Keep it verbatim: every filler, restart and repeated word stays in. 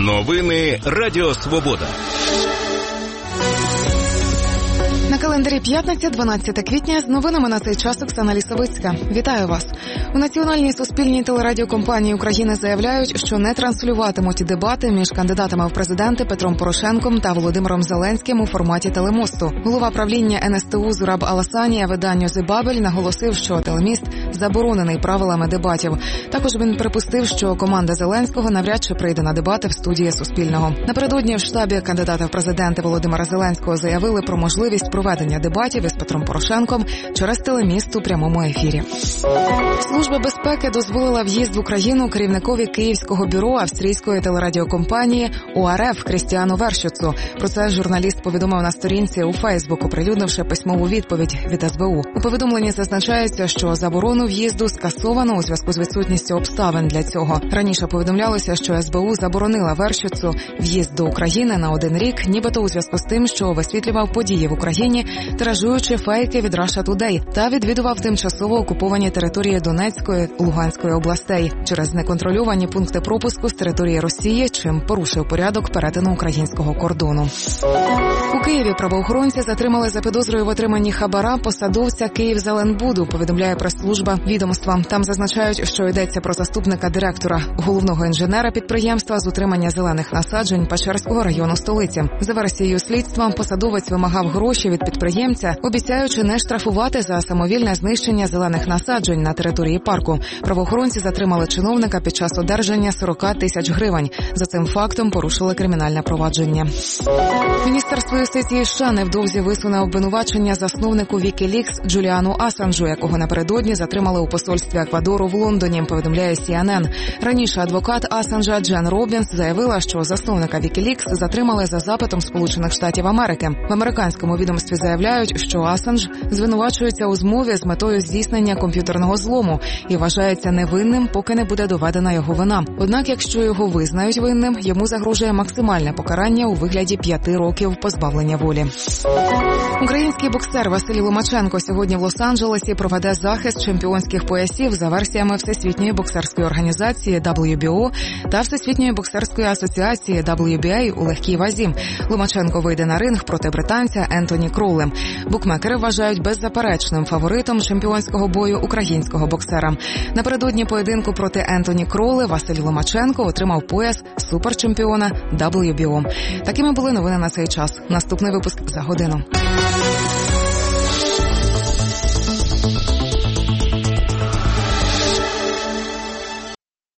Новини Радіо Свобода. На календарі п'ятниця, дванадцяте квітня, з новинами на цей час Оксана Лісовицька. Вітаю вас. У Національній суспільній телерадіокомпанії України заявляють, що не транслюватимуть дебати між кандидатами в президенти Петром Порошенком та Володимиром Зеленським у форматі телемосту. Голова правління ен ес те у Зураб Аласанія виданню «Зе Бабель» наголосив, що телеміст заборонений правилами дебатів. Також він припустив, що команда Зеленського навряд чи прийде на дебати в студії Суспільного. Напередодні в штабі кандидата в президенти Володимира Зеленського заявили про можливість проведення дебатів із Петром Порошенком через телеміст у прямому ефірі. Служба безпеки дозволила в'їзд в Україну керівникові Київського бюро австрійської телерадіокомпанії о ар еф Крістіану Вершіцу. Про це журналіст повідомив на сторінці у Фейсбук, оприлюднивши письмову відповідь від ес бе у. У повідомленні зазначається, що заборону в'їзду скасовано у зв'язку з відсутністю обставин для цього. Раніше повідомлялося, що ес бе у заборонила Вершіцу в'їзд до України на один рік, нібито у зв'язку з тим, що висвітлював події в Україні, тиражуючи фейки від Russia Today, та відвідував тимчасово окуповані території Донецької, Луганської областей через неконтрольовані пункти пропуску з території Росії, чим порушив порядок перетину українського кордону. У Києві правоохоронці затримали за підозрою в отриманні хабара посадовця Київзеленбуду, повідомляє прес-служба відомства. Там зазначають, що йдеться про заступника директора, головного інженера підприємства з утримання зелених насаджень Печерського району столиці. За версією слідства, посадовець вимагав гроші від підприємця, обіцяючи не штрафувати за самовільне знищення зелених насаджень на території парку. Правоохоронці затримали чиновника під час одержання сорок тисяч гривень. За цим фактом порушили кримінальне провадження. Міністерство юстиції США невдовзі висуне обвинувачення засновнику Вікілікс Джуліану Асанжу, якого напередодні затримали у посольстві Еквадору в Лондоні, повідомляє сі ен ен. Раніше адвокат Асанжа Джен Робінс заявила, що засновника Вікілікс затримали за запитом Сполучених Штатів Америки. В американському відомстві заявляють, що Асанж звинувачується у змові з метою здійснення комп'ютерного злому і вважається невинним, поки не буде доведена його вина. Однак, якщо його визнають винним, йому загрожує максимальне покарання у вигляді п'яти років позбавлення волі. Український боксер Василій Ломаченко сьогодні в Лос-Анджелесі проведе захист чемпіонських поясів за версіями Всесвітньої боксерської організації дабл ю бі о та Всесвітньої боксерської асоціації дабл ю бі ей у легкій вазі. Ломаченко вийде на ринг проти британця Ентоні Кролли. Букмекери вважають беззаперечним фаворитом чемпіонського бою українського боксера. Напередодні поєдинку проти Ентоні Кролли Василь Ломаченко отримав пояс суперчемпіона дабл ю бі о. Такими були новини на цей час. Наступний випуск за годину.